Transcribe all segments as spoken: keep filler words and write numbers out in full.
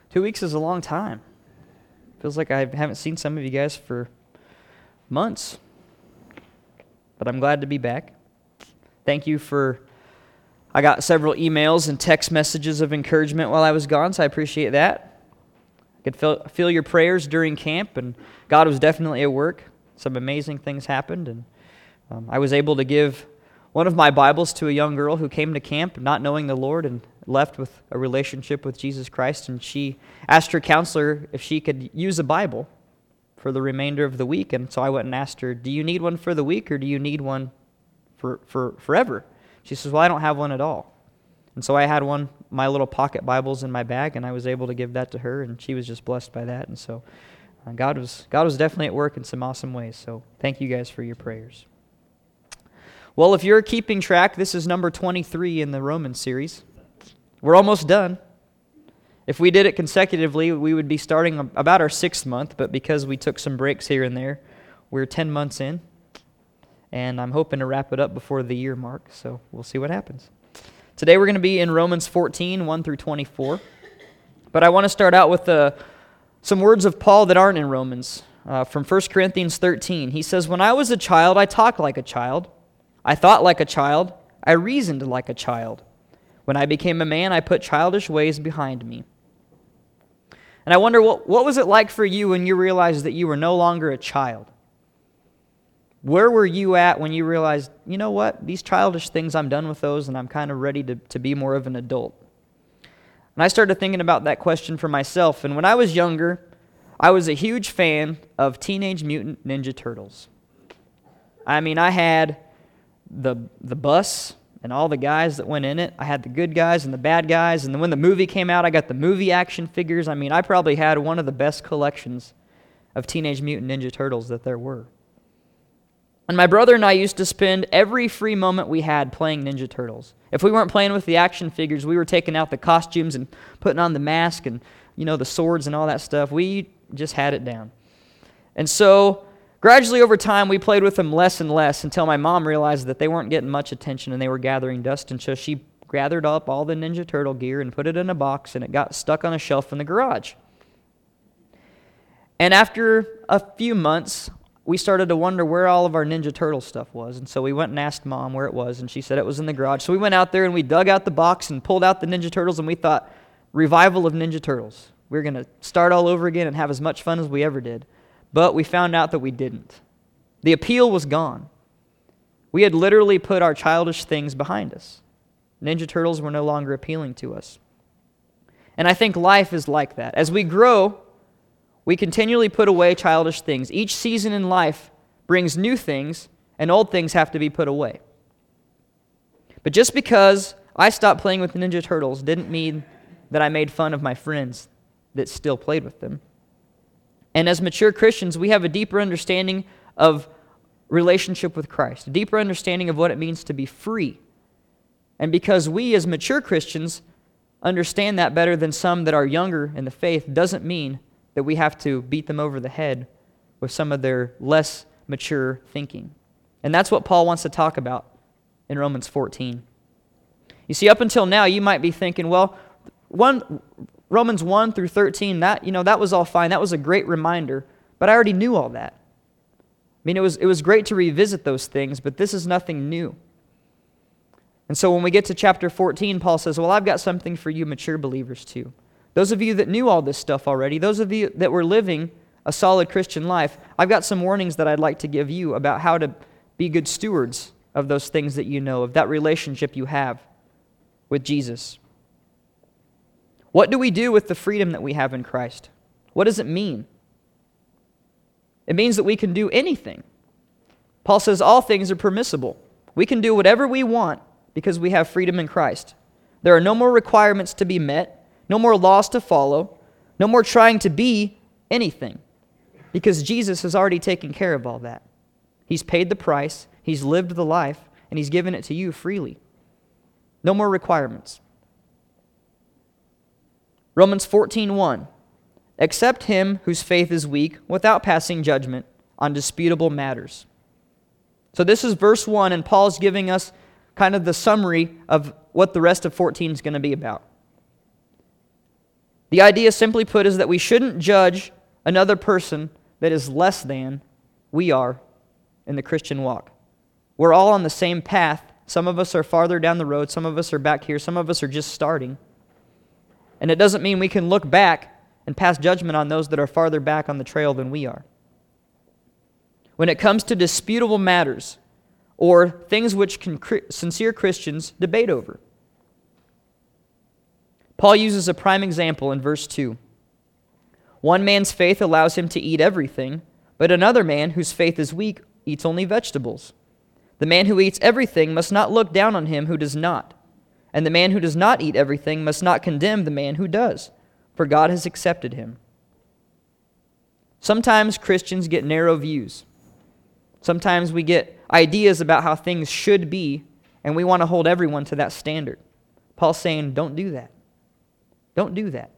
Two weeks is a long time. Feels like I haven't seen some of you guys for months. But I'm glad to be back. Thank you for, I got several emails and text messages of encouragement while I was gone, so I appreciate that. I could feel, feel your prayers during camp, and God was definitely at work. Some amazing things happened, and um, I was able to give one of my Bibles to a young girl who came to camp not knowing the Lord and left with a relationship with Jesus Christ, and she asked her counselor if she could use a Bible for the remainder of the week, and so I went and asked her, do you need one for the week or do you need one for, for forever? She says, well, I don't have one at all. And so I had one, my little pocket Bibles in my bag, and I was able to give that to her, and she was just blessed by that, and so uh, God was God was definitely at work in some awesome ways, so thank you guys for your prayers. Well, if you're keeping track, this is number twenty-three in the Romans series. We're almost done. If we did it consecutively, we would be starting about our sixth month, but because we took some breaks here and there, we're ten months in, and I'm hoping to wrap it up before the year mark, so we'll see what happens. Today we're going to be in Romans fourteen, one through twenty-four, but I want to start out with uh, some words of Paul that aren't in Romans, uh, from First Corinthians thirteen. He says, when I was a child, I talked like a child, I thought like a child, I reasoned like a child. When I became a man, I put childish ways behind me. And I wonder, what, what was it like for you when you realized that you were no longer a child? Where were you at when you realized, you know what, these childish things, I'm done with those, and I'm kind of ready to, to be more of an adult? And I started thinking about that question for myself, and when I was younger, I was a huge fan of Teenage Mutant Ninja Turtles. I mean, I had the the bus and all the guys that went in it. I had the good guys and the bad guys, and then when the movie came out, I got the movie action figures. I mean, I probably had one of the best collections of Teenage Mutant Ninja Turtles that there were. And my brother and I used to spend every free moment we had playing Ninja Turtles. If we weren't playing with the action figures, we were taking out the costumes and putting on the mask and, you know, the swords and all that stuff. We just had it down. And so gradually over time, we played with them less and less until my mom realized that they weren't getting much attention and they were gathering dust. And so she gathered up all the Ninja Turtle gear and put it in a box, and it got stuck on a shelf in the garage. And after a few months, we started to wonder where all of our Ninja Turtle stuff was. And so we went and asked Mom where it was, and she said it was in the garage. So we went out there and we dug out the box and pulled out the Ninja Turtles, and we thought, revival of Ninja Turtles. We're going to start all over again and have as much fun as we ever did. But we found out that we didn't. The appeal was gone. We had literally put our childish things behind us. Ninja Turtles were no longer appealing to us. And I think life is like that. As we grow, we continually put away childish things. Each season in life brings new things, and old things have to be put away. But just because I stopped playing with the Ninja Turtles didn't mean that I made fun of my friends that still played with them. And as mature Christians, we have a deeper understanding of relationship with Christ, a deeper understanding of what it means to be free. And because we as mature Christians understand that better than some that are younger in the faith, doesn't mean that we have to beat them over the head with some of their less mature thinking. And that's what Paul wants to talk about in Romans fourteen. You see, up until now, you might be thinking, well, one... Romans one through thirteen, that, you know, that was all fine. That was a great reminder, but I already knew all that. I mean, it was it was great to revisit those things, but this is nothing new. And so when we get to chapter fourteen, Paul says, well, I've got something for you mature believers too. Those of you that knew all this stuff already, those of you that were living a solid Christian life, I've got some warnings that I'd like to give you about how to be good stewards of those things that you know, of that relationship you have with Jesus. What do we do with the freedom that we have in Christ? What does it mean? It means that we can do anything. Paul says all things are permissible. We can do whatever we want because we have freedom in Christ. There are no more requirements to be met, no more laws to follow, no more trying to be anything, because Jesus has already taken care of all that. He's paid the price, He's lived the life, and He's given it to you freely. No more requirements. Romans fourteen one, accept him whose faith is weak without passing judgment on disputable matters. So this is verse one, and Paul's giving us kind of the summary of what the rest of fourteen is going to be about. The idea, simply put, is that we shouldn't judge another person that is less than we are in the Christian walk. We're all on the same path. Some of us are farther down the road. Some of us are back here. Some of us are just starting. And it doesn't mean we can look back and pass judgment on those that are farther back on the trail than we are. When it comes to disputable matters or things which can, sincere Christians debate over, Paul uses a prime example in verse two. One man's faith allows him to eat everything, but another man whose faith is weak eats only vegetables. The man who eats everything must not look down on him who does not, and the man who does not eat everything must not condemn the man who does, for God has accepted him. Sometimes Christians get narrow views. Sometimes we get ideas about how things should be, and we want to hold everyone to that standard. Paul's saying, don't do that. Don't do that.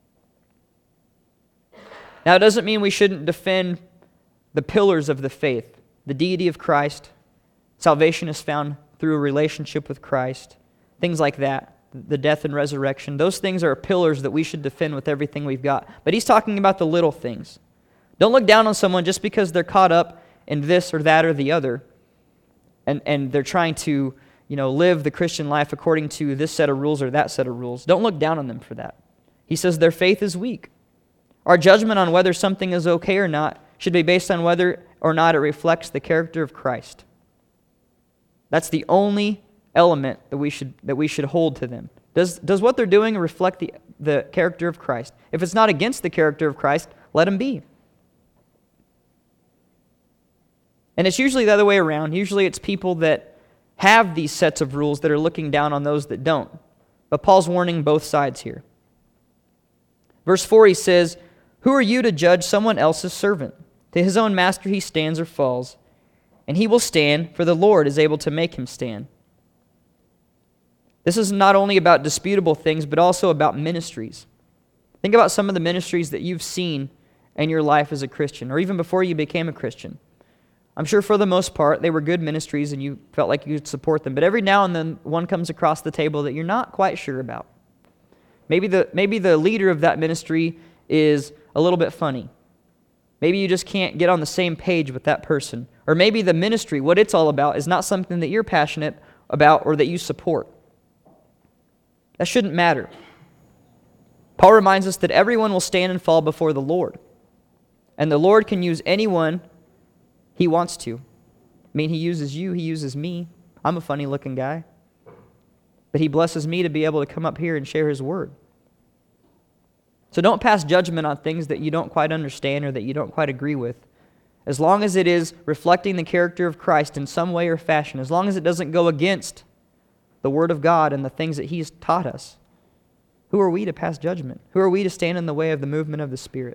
Now, it doesn't mean we shouldn't defend the pillars of the faith, the deity of Christ. Salvation is found through a relationship with Christ, things like that, the death and resurrection. Those things are pillars that we should defend with everything we've got. But he's talking about the little things. Don't look down on someone just because they're caught up in this or that or the other, and, and they're trying to, you know, live the Christian life according to this set of rules or that set of rules. Don't look down on them for that. He says their faith is weak. Our judgment on whether something is okay or not should be based on whether or not it reflects the character of Christ. That's the only element that we should that we should hold to them. Does, does what they're doing reflect the, the character of Christ? If it's not against the character of Christ, let them be. And it's usually the other way around. Usually it's people that have these sets of rules that are looking down on those that don't. But Paul's warning both sides here. Verse four, he says, "Who are you to judge someone else's servant? To his own master he stands or falls, and he will stand, for the Lord is able to make him stand." This is not only about disputable things, but also about ministries. Think about some of the ministries that you've seen in your life as a Christian, or even before you became a Christian. I'm sure for the most part, they were good ministries and you felt like you could support them. But every now and then, one comes across the table that you're not quite sure about. Maybe the, maybe the leader of that ministry is a little bit funny. Maybe you just can't get on the same page with that person. Or maybe the ministry, what it's all about, is not something that you're passionate about or that you support. That shouldn't matter. Paul reminds us that everyone will stand and fall before the Lord. And the Lord can use anyone He wants to. I mean, He uses you, He uses me. I'm a funny-looking guy. But He blesses me to be able to come up here and share His word. So don't pass judgment on things that you don't quite understand or that you don't quite agree with. As long as it is reflecting the character of Christ in some way or fashion, as long as it doesn't go against the Word of God and the things that He's taught us, who are we to pass judgment? Who are we to stand in the way of the movement of the Spirit?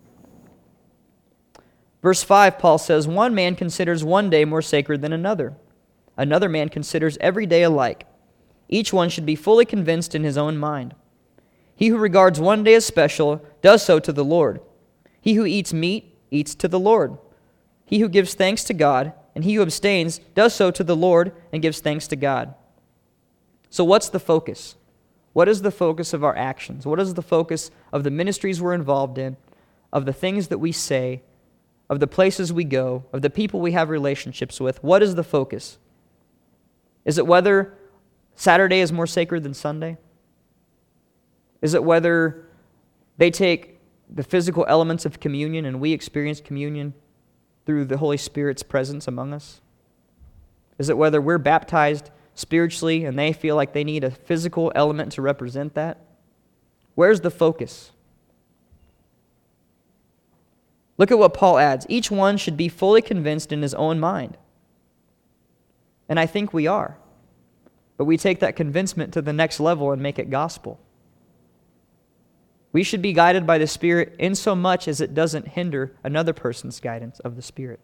Verse five, Paul says, "One man considers one day more sacred than another. Another man considers every day alike. Each one should be fully convinced in his own mind. He who regards one day as special does so to the Lord. He who eats meat eats to the Lord. He who gives thanks to God, and he who abstains does so to the Lord and gives thanks to God." So what's the focus? What is the focus of our actions? What is the focus of the ministries we're involved in, of the things that we say, of the places we go, of the people we have relationships with? What is the focus? Is it whether Saturday is more sacred than Sunday? Is it whether they take the physical elements of communion and we experience communion through the Holy Spirit's presence among us? Is it whether we're baptized spiritually and they feel like they need a physical element to represent that? Where's the focus? Look at what Paul adds. Each one should be fully convinced in his own mind. And I think we are. But we take that convincement to the next level and make it gospel. We should be guided by the Spirit in so much as it doesn't hinder another person's guidance of the Spirit.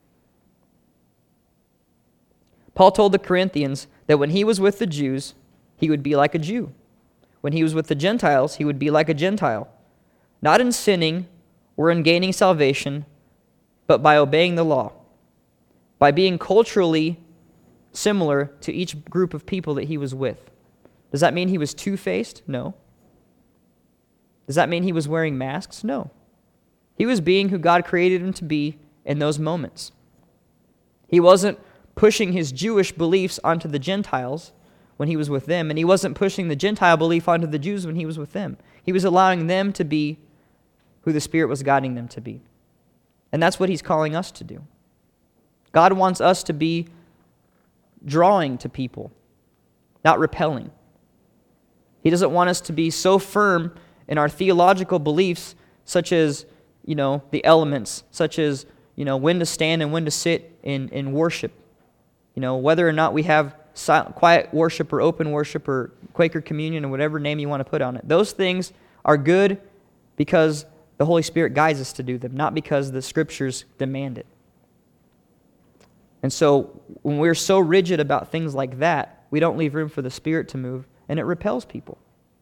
Paul told the Corinthians that when he was with the Jews, he would be like a Jew. When he was with the Gentiles, he would be like a Gentile, not in sinning or in gaining salvation, but by obeying the law, by being culturally similar to each group of people that he was with. Does that mean he was two-faced? No. Does that mean he was wearing masks? No. He was being who God created him to be in those moments. He wasn't pushing his Jewish beliefs onto the Gentiles when he was with them, and he wasn't pushing the Gentile belief onto the Jews when he was with them. He was allowing them to be who the Spirit was guiding them to be. And that's what he's calling us to do. God wants us to be drawing to people, not repelling. He doesn't want us to be so firm in our theological beliefs, such as, you know, the elements, such as, you know, when to stand and when to sit in, in worship. You know, whether or not we have silent, quiet worship or open worship or Quaker communion or whatever name you want to put on it. Those things are good because the Holy Spirit guides us to do them, not because the Scriptures demand it. And so when we're so rigid about things like that, we don't leave room for the Spirit to move, and it repels people.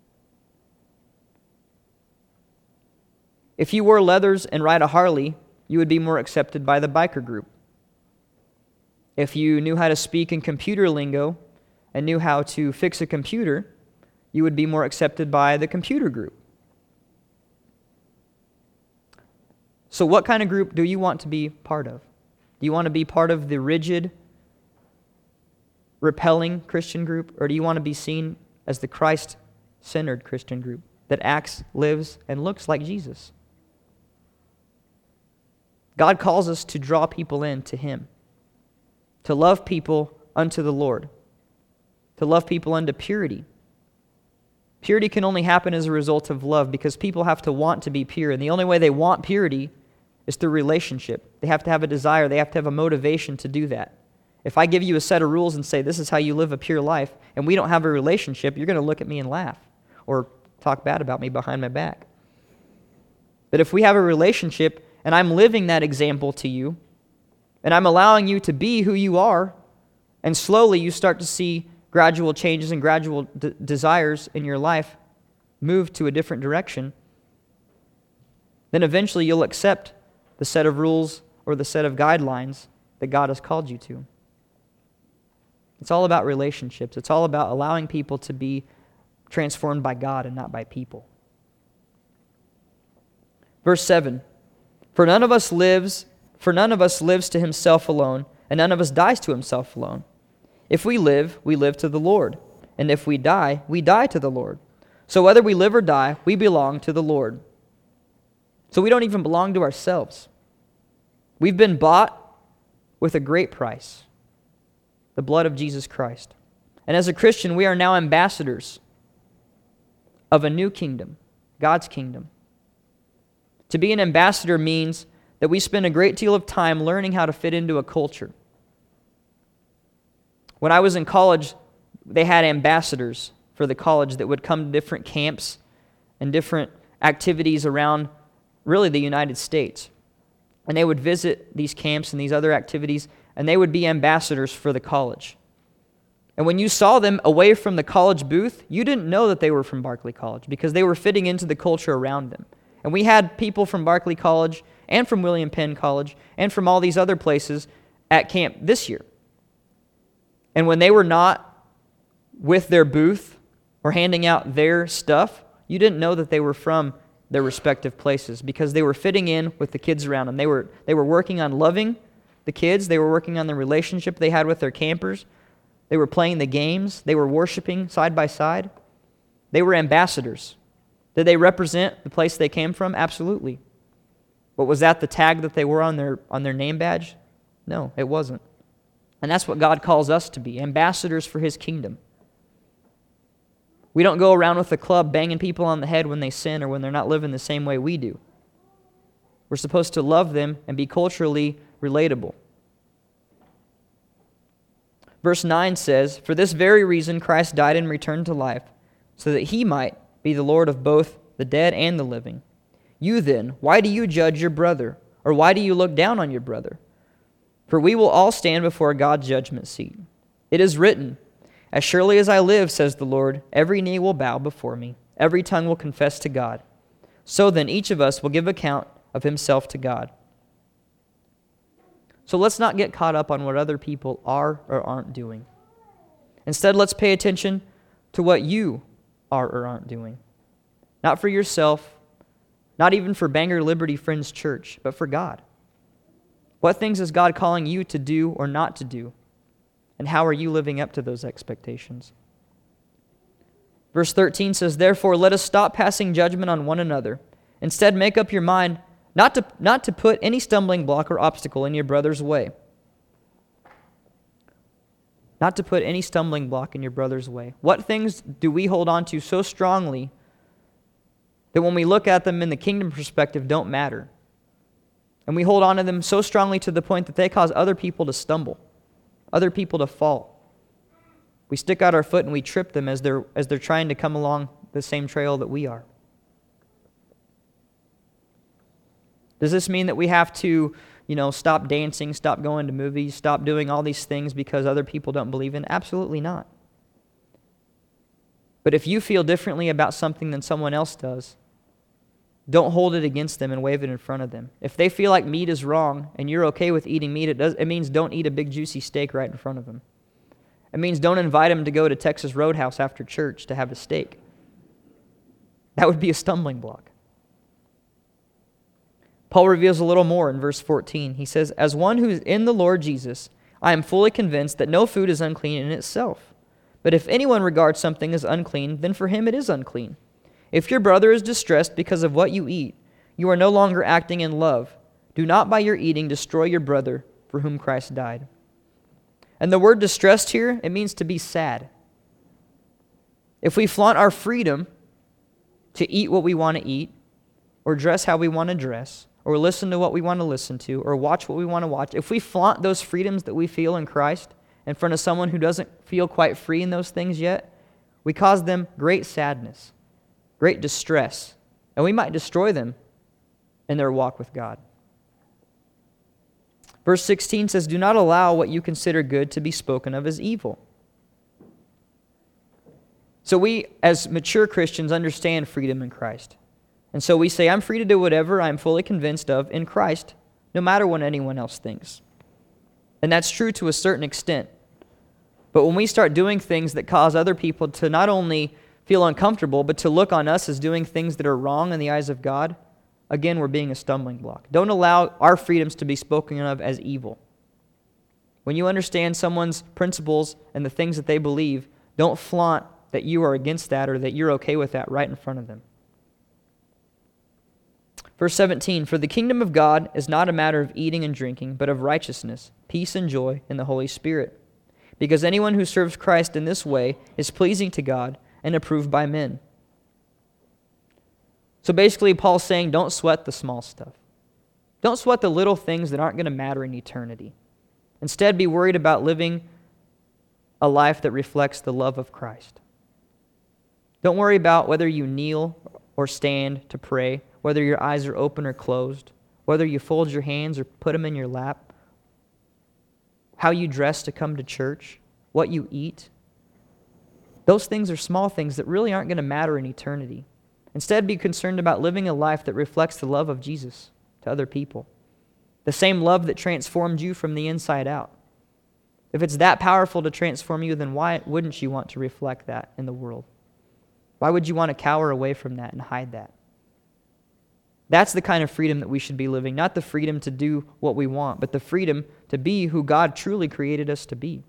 If you wore leathers and ride a Harley, you would be more accepted by the biker group. If you knew how to speak in computer lingo and knew how to fix a computer, you would be more accepted by the computer group. So what kind of group do you want to be part of? Do you want to be part of the rigid, repelling Christian group, or do you want to be seen as the Christ-centered Christian group that acts, lives, and looks like Jesus? God calls us to draw people in to Him, to love people unto the Lord, to love people unto purity. Purity can only happen as a result of love because people have to want to be pure, and the only way they want purity is through relationship. They have to have a desire. They have to have a motivation to do that. If I give you a set of rules and say, this is how you live a pure life, and we don't have a relationship, you're going to look at me and laugh or talk bad about me behind my back. But if we have a relationship and I'm living that example to you, and I'm allowing you to be who you are, and slowly you start to see gradual changes and gradual d- desires in your life move to a different direction, then eventually you'll accept the set of rules or the set of guidelines that God has called you to. It's all about relationships. It's all about allowing people to be transformed by God and not by people. Verse seven, For none of us lives, for none of us lives to himself alone, and none of us dies to himself alone. If we live, we live to the Lord, and if we die, we die to the Lord. So whether we live or die, we belong to the Lord. So we don't even belong to ourselves. We've been bought with a great price, the blood of Jesus Christ. And as a Christian, we are now ambassadors of a new kingdom, God's kingdom. To be an ambassador means that we spend a great deal of time learning how to fit into a culture. When I was in college, they had ambassadors for the college that would come to different camps and different activities around really the United States. And they would visit these camps and these other activities, and they would be ambassadors for the college. And when you saw them away from the college booth, you didn't know that they were from Barclay College because they were fitting into the culture around them. And we had people from Barclay College and from William Penn College and from all these other places at camp this year. And when they were not with their booth or handing out their stuff, you didn't know that they were from their respective places because they were fitting in with the kids around them. They were, they were working on loving the kids. They were working on the relationship they had with their campers. They were playing the games. They were worshiping side by side. They were ambassadors. Did they represent the place they came from? Absolutely. But was that the tag that they were on their on their name badge? No, it wasn't. And that's what God calls us to be, ambassadors for His kingdom. We don't go around with a club banging people on the head when they sin or when they're not living the same way we do. We're supposed to love them and be culturally relatable. Verse nine says, For this very reason Christ died and returned to life, so that He might be the Lord of both the dead and the living. You then, why do you judge your brother? Or why do you look down on your brother? For we will all stand before God's judgment seat. It is written, As surely as I live, says the Lord, every knee will bow before me, every tongue will confess to God. So then each of us will give account of himself to God. So let's not get caught up on what other people are or aren't doing. Instead, let's pay attention to what you are or aren't doing. Not for yourself, not even for Bangor Liberty Friends Church, but for God. What things is God calling you to do or not to do? And how are you living up to those expectations? Verse thirteen says, "Therefore, let us stop passing judgment on one another. Instead, make up your mind not to, not to put any stumbling block or obstacle in your brother's way." Not to put any stumbling block in your brother's way. What things do we hold on to so strongly that when we look at them in the kingdom perspective don't matter? And we hold on to them so strongly to the point that they cause other people to stumble, other people to fall. We stick out our foot and we trip them as they're, as they're trying to come along the same trail that we are. Does this mean that we have to, you know, stop dancing, stop going to movies, stop doing all these things because other people don't believe in? Absolutely not. But if you feel differently about something than someone else does, don't hold it against them and wave it in front of them. If they feel like meat is wrong and you're okay with eating meat, it does. It means don't eat a big juicy steak right in front of them. It means don't invite them to go to Texas Roadhouse after church to have a steak. That would be a stumbling block. Paul reveals a little more in verse fourteen. He says, "As one who is in the Lord Jesus, I am fully convinced that no food is unclean in itself. But if anyone regards something as unclean, then for him it is unclean. If your brother is distressed because of what you eat, you are no longer acting in love. Do not by your eating destroy your brother for whom Christ died." And the word distressed here, it means to be sad. If we flaunt our freedom to eat what we want to eat, or dress how we want to dress, or listen to what we want to listen to, or watch what we want to watch, if we flaunt those freedoms that we feel in Christ in front of someone who doesn't feel quite free in those things yet, we cause them great sadness, great distress, and we might destroy them in their walk with God. Verse sixteen says, "Do not allow what you consider good to be spoken of as evil." So we, as mature Christians, understand freedom in Christ. And so we say, I'm free to do whatever I'm fully convinced of in Christ, no matter what anyone else thinks. And that's true to a certain extent. But when we start doing things that cause other people to not only feel uncomfortable, but to look on us as doing things that are wrong in the eyes of God, again, we're being a stumbling block. Don't allow our freedoms to be spoken of as evil. When you understand someone's principles and the things that they believe, don't flaunt that you are against that or that you're okay with that right in front of them. Verse seventeen, "For the kingdom of God is not a matter of eating and drinking, but of righteousness, peace, and joy in the Holy Spirit. Because anyone who serves Christ in this way is pleasing to God and approved by men." So basically, Paul's saying, don't sweat the small stuff. Don't sweat the little things that aren't going to matter in eternity. Instead, be worried about living a life that reflects the love of Christ. Don't worry about whether you kneel or stand to pray, whether your eyes are open or closed, whether you fold your hands or put them in your lap, how you dress to come to church, what you eat. Those things are small things that really aren't going to matter in eternity. Instead, be concerned about living a life that reflects the love of Jesus to other people. The same love that transformed you from the inside out. If it's that powerful to transform you, then why wouldn't you want to reflect that in the world? Why would you want to cower away from that and hide that? That's the kind of freedom that we should be living, not the freedom to do what we want, but the freedom to be who God truly created us to be.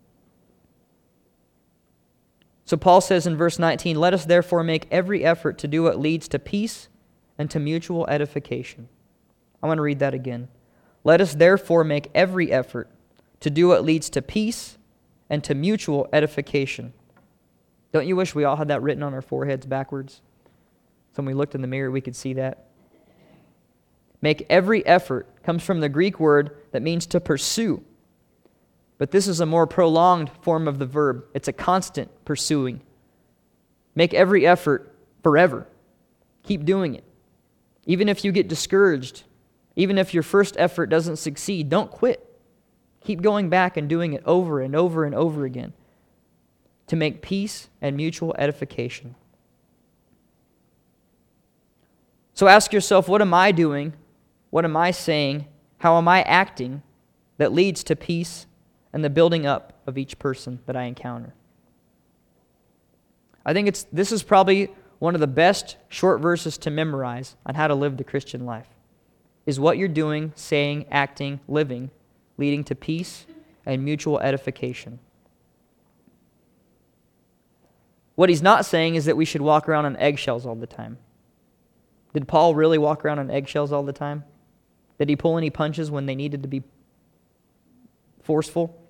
So Paul says in verse nineteen, "Let us therefore make every effort to do what leads to peace and to mutual edification." I want to read that again. "Let us therefore make every effort to do what leads to peace and to mutual edification." Don't you wish we all had that written on our foreheads backwards? So when we looked in the mirror, we could see that. Make every effort comes from the Greek word that means to pursue. But this is a more prolonged form of the verb. It's a constant pursuing. Make every effort forever. Keep doing it. Even if you get discouraged, even if your first effort doesn't succeed, don't quit. Keep going back and doing it over and over and over again to make peace and mutual edification. So ask yourself, what am I doing? What am I saying? How am I acting that leads to peace and the building up of each person that I encounter? I think it's this is probably one of the best short verses to memorize on how to live the Christian life. Is what you're doing, saying, acting, living, leading to peace and mutual edification. What he's not saying is that we should walk around on eggshells all the time. Did Paul really walk around on eggshells all the time? Did he pull any punches when they needed to be forceful?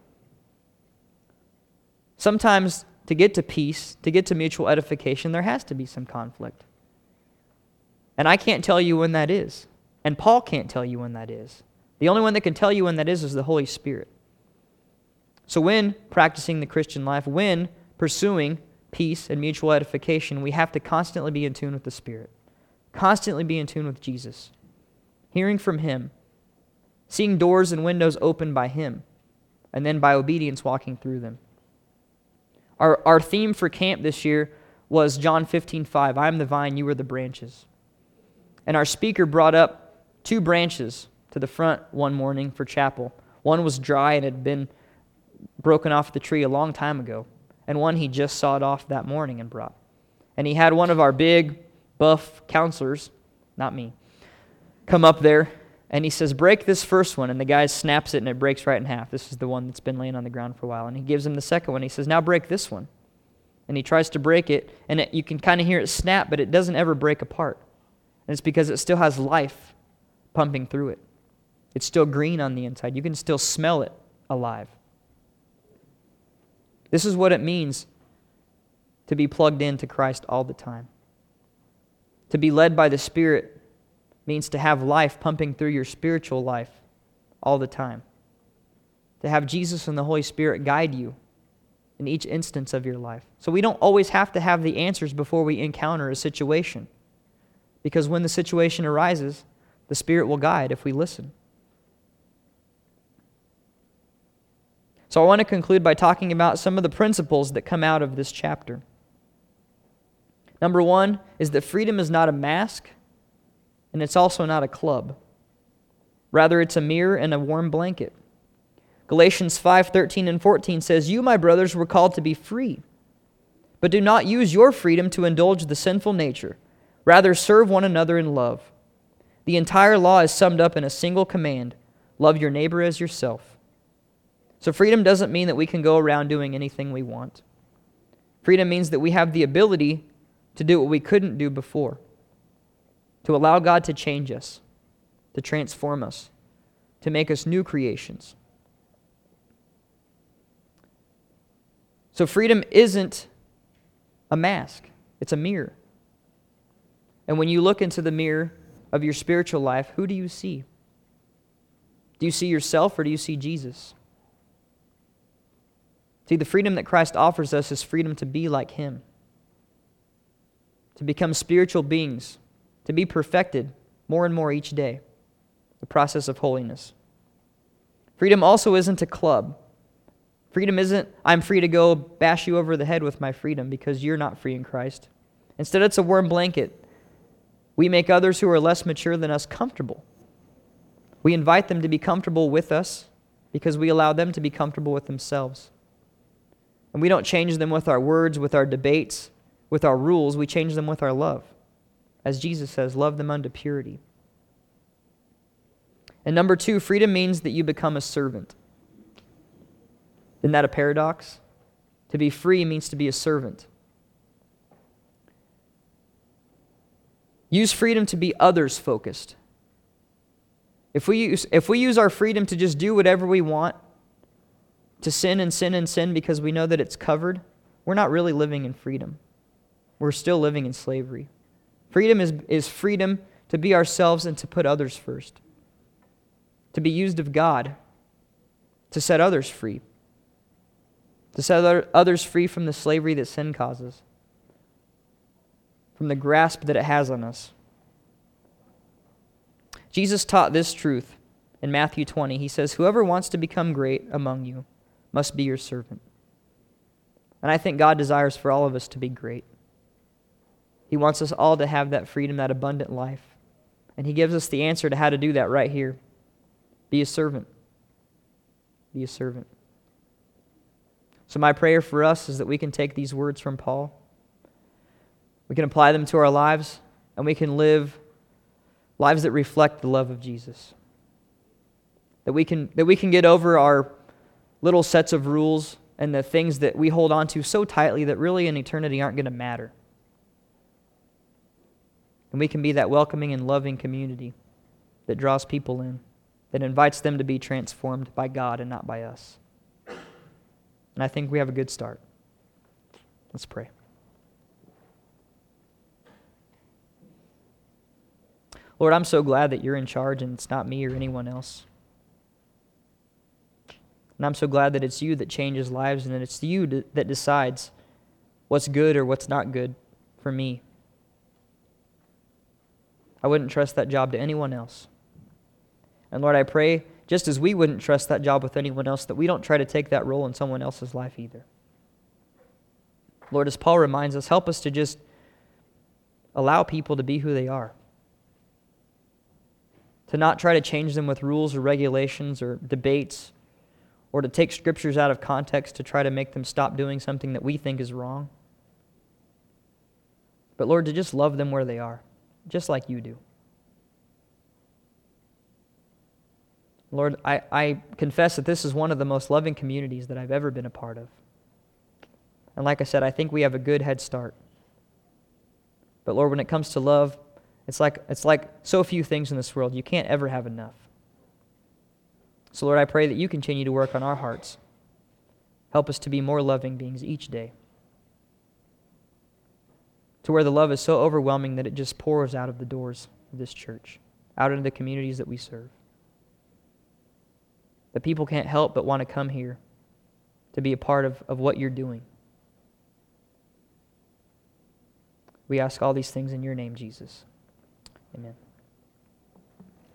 Sometimes to get to peace, to get to mutual edification, there has to be some conflict. And I can't tell you when that is. And Paul can't tell you when that is. The only one that can tell you when that is is the Holy Spirit. So when practicing the Christian life, when pursuing peace and mutual edification, we have to constantly be in tune with the Spirit. Constantly be in tune with Jesus. Hearing from Him. Seeing doors and windows opened by Him. And then by obedience walking through them. Our, our theme for camp this year was John fifteen five. I am the vine, you are the branches. And our speaker brought up two branches to the front one morning for chapel. One was dry and had been broken off the tree a long time ago. And one he just sawed off that morning and brought. And he had one of our big, buff counselors, not me, come up there, and he says, break this first one. And the guy snaps it, and it breaks right in half. This is the one that's been laying on the ground for a while. And he gives him the second one. He says, now break this one. And he tries to break it, and it, you can kind of hear it snap, but it doesn't ever break apart. And it's because it still has life pumping through it. It's still green on the inside. You can still smell it alive. This is what it means to be plugged into Christ all the time. To be led by the Spirit means to have life pumping through your spiritual life all the time. To have Jesus and the Holy Spirit guide you in each instance of your life. So we don't always have to have the answers before we encounter a situation. Because when the situation arises, the Spirit will guide if we listen. So I want to conclude by talking about some of the principles that come out of this chapter. Number one is that freedom is not a mask, and it's also not a club. Rather, it's a mirror and a warm blanket. Galatians five thirteen and fourteen says, you, my brothers, were called to be free, but do not use your freedom to indulge the sinful nature. Rather, serve one another in love. The entire law is summed up in a single command, love your neighbor as yourself. So freedom doesn't mean that we can go around doing anything we want. Freedom means that we have the ability to do what we couldn't do before, to allow God to change us, to transform us, to make us new creations. So freedom isn't a mask, it's a mirror. And when you look into the mirror of your spiritual life, who do you see? Do you see yourself or do you see Jesus? See, the freedom that Christ offers us is freedom to be like Him, to become spiritual beings, to be perfected more and more each day, the process of holiness. Freedom also isn't a club. Freedom isn't, I'm free to go bash you over the head with my freedom because you're not free in Christ. Instead, it's a warm blanket. We make others who are less mature than us comfortable. We invite them to be comfortable with us because we allow them to be comfortable with themselves. And we don't change them with our words, with our debates, with our rules. We change them with our love. As Jesus says, love them unto purity. And number two, freedom means that you become a servant. Isn't that a paradox? To be free means to be a servant. Use freedom to be others-focused. If we use, if we use our freedom to just do whatever we want, to sin and sin and sin because we know that it's covered, we're not really living in freedom. We're still living in slavery. Freedom is, is freedom to be ourselves and to put others first. To be used of God to set others free. To set other, others free from the slavery that sin causes. From the grasp that it has on us. Jesus taught this truth in Matthew twenty. He says, whoever wants to become great among you must be your servant. And I think God desires for all of us to be great. He wants us all to have that freedom, that abundant life. And He gives us the answer to how to do that right here. Be a servant. Be a servant. So my prayer for us is that we can take these words from Paul We can apply them to our lives, and we can live lives that reflect the love of Jesus. That we can, that we can get over our little sets of rules and the things that we hold on to so tightly that really in eternity aren't going to matter. And we can be that welcoming and loving community that draws people in, that invites them to be transformed by God and not by us. And I think we have a good start. Let's pray. Lord, I'm so glad that you're in charge and it's not me or anyone else. And I'm so glad that it's you that changes lives and that it's you that decides what's good or what's not good for me. I wouldn't trust that job to anyone else. And Lord, I pray, just as we wouldn't trust that job with anyone else, that we don't try to take that role in someone else's life either. Lord, as Paul reminds us, help us to just allow people to be who they are. To not try to change them with rules or regulations or debates, or to take scriptures out of context to try to make them stop doing something that we think is wrong. But Lord, to just love them where they are, just like you do. Lord, I, I confess that this is one of the most loving communities that I've ever been a part of. And like I said, I think we have a good head start. But Lord, when it comes to love, it's like it's like so few things in this world. You can't ever have enough. So Lord, I pray that you continue to work on our hearts. Help us to be more loving beings each day. To where the love is so overwhelming that it just pours out of the doors of this church, out into the communities that we serve. That people can't help but want to come here to be a part of, of what you're doing. We ask all these things in your name, Jesus. Amen.